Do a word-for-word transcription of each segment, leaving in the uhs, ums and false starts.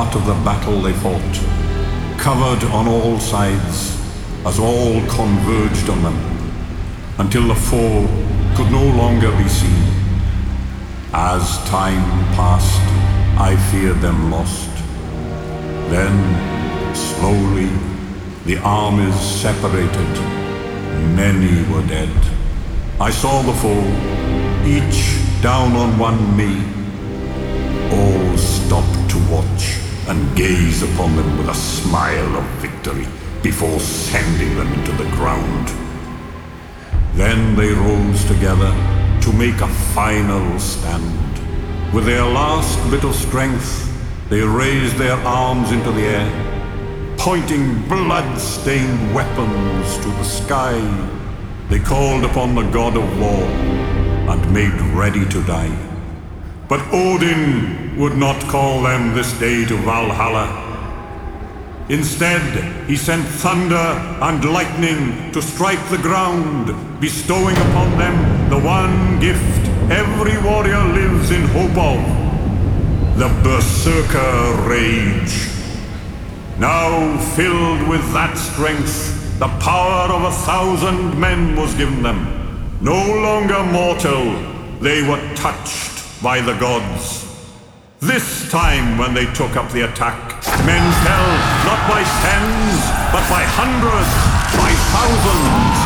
start of the battle they fought, covered on all sides, as all converged on them, until the foe could no longer be seen. As time passed, I feared them lost. Then, slowly, the armies separated. Many were dead. I saw the foe, each down on one knee. All stopped to watch and gaze upon them with a smile of victory before sending them into the ground. Then they rose together to make a final stand. With their last bit of strength, they raised their arms into the air, pointing blood-stained weapons to the sky. They called upon the god of war and made ready to die. But Odin would not call them this day to Valhalla. Instead, he sent thunder and lightning to strike the ground, bestowing upon them the one gift every warrior lives in hope of: the Berserker Rage. Now, filled with that strength, the power of a thousand men was given them. No longer mortal, they were touched by the gods. This time, when they took up the attack, men fell not by tens, but by hundreds, by thousands.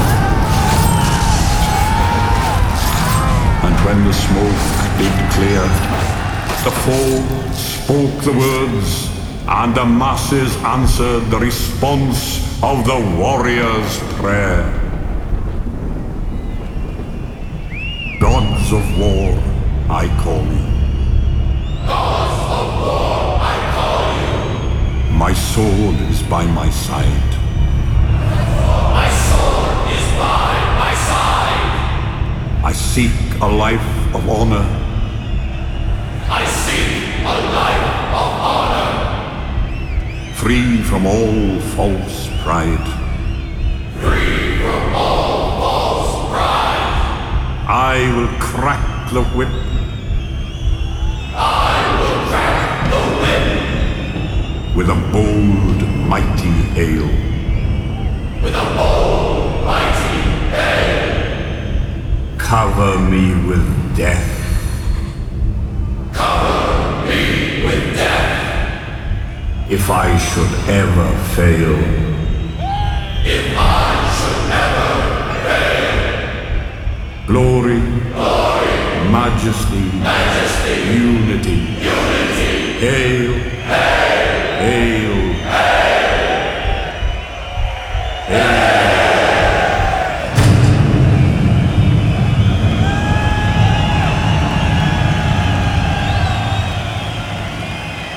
And when the smoke did clear, the foe spoke the words, and the masses answered the response of the warrior's prayer. Gods of war, I call you. Gods of war, I call you. My sword is by my side. My sword is by my side. I seek a life of honor. I seek a life of honor. Free from all false pride. Free from all false pride. I will crack the whip. I will crack the whip. With a bold, mighty hail. With a bold, mighty hail. Cover me with death. Cover me with death. If I should ever fail. If I should ever fail. Glory. Glory. Majesty. Majesty. Unity. Unity. Hail. Hail. Hail.